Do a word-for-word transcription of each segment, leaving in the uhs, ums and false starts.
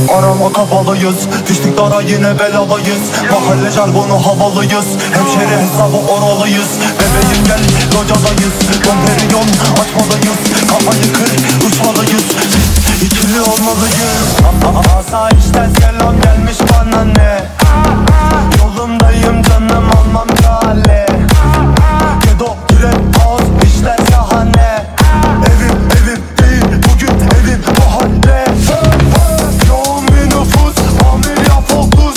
Arama kapalıyız, düştük dara yine belalıyız. Mahalle jargonu havalıyız, hemşeri hesabı oralıyız. Bebeğim gel locadayız, Domperiyon açmalıyız. Kafayı kır uçmalıyız, biz ikili olmalıyız. Asayişten selam gelmiş bana ne? Yolundayım canım almam kale. Gedo direk ağız işler şahane. Evim evim değil bugün evim mahalle. Yoğun bir nüfus familya fokus.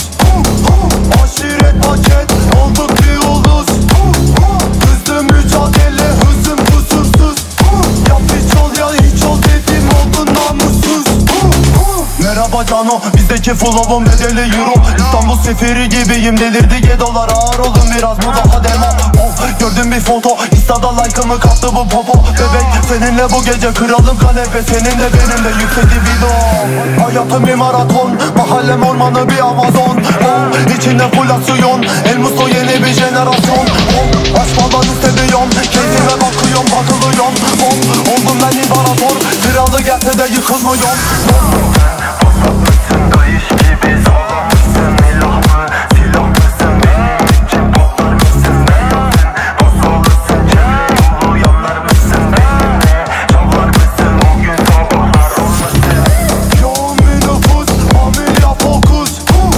Aşiret paket olduk bir ulus. Hızlı mücadele hızım kusursuz. Yap hiç ol ya hiç ol dedim oldun namussuz. Merhaba cano, bizdeki flow'un bedeli euro. İstanbul seferi gibiyim, delirdi gedolar. Ağır olun biraz bu daha demo. Oh, gördüm bir foto, instada like'ımı kaptı bu popo. Bebek seninle bu gece kıralım kanepe. Senin de benim de yüksek libido. Hayatım bir maraton, mahallem ormanı bir Amazon. Oh, içinde full aksiyon, El Musto yeni bir jenerasyon. Oh, aşmaları seviyorum, keyfime bakıyorum bakılıyorum. Oh, oldum ben imparator, kralı gelse de yıkılmıyorum. Oh, Mısın kayış gibi sağlam mısın? İlah mı silah mısın? Benim için toplar mısın? Benimsin basalısın çevre yolu yanlar mısın? Benimle çalar mısın? O gün sabahlar olmasın. yoğun bir nüfus familya fokus.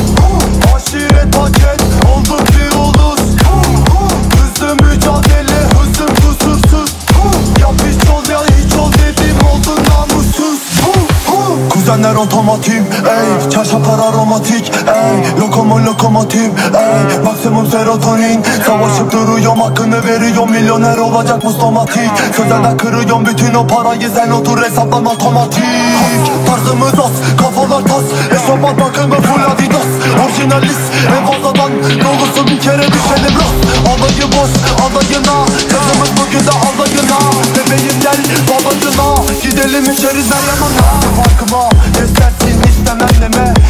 Aşiret paket olduk bir ulus. Hızlı mücadele hızım kusursuz. Yap hiç ol ya hiç ol dedim oldun namussuz. Kuzenler otomatik, ey çarşaflar aromatik, ey lokomo lokomotif, ey maksimum serotonin. Savaşıp duruyorum hakkını veriyorum, milyoner olacak mustomatik. Sözlerden kırıyorum bütün o parayı, sen otur hesaplan otomatik. Tarzımız az, kafalar tas, eşofman bakımı full adidas. Orijinalist, en fazladan dolusu bir kere düşelim rast. Alayı boş, alayına, kızımız bugün de alayına. Bebeğim gel balayına, gidelim içeriz her yanına. Farkıma, istersin istemem deme.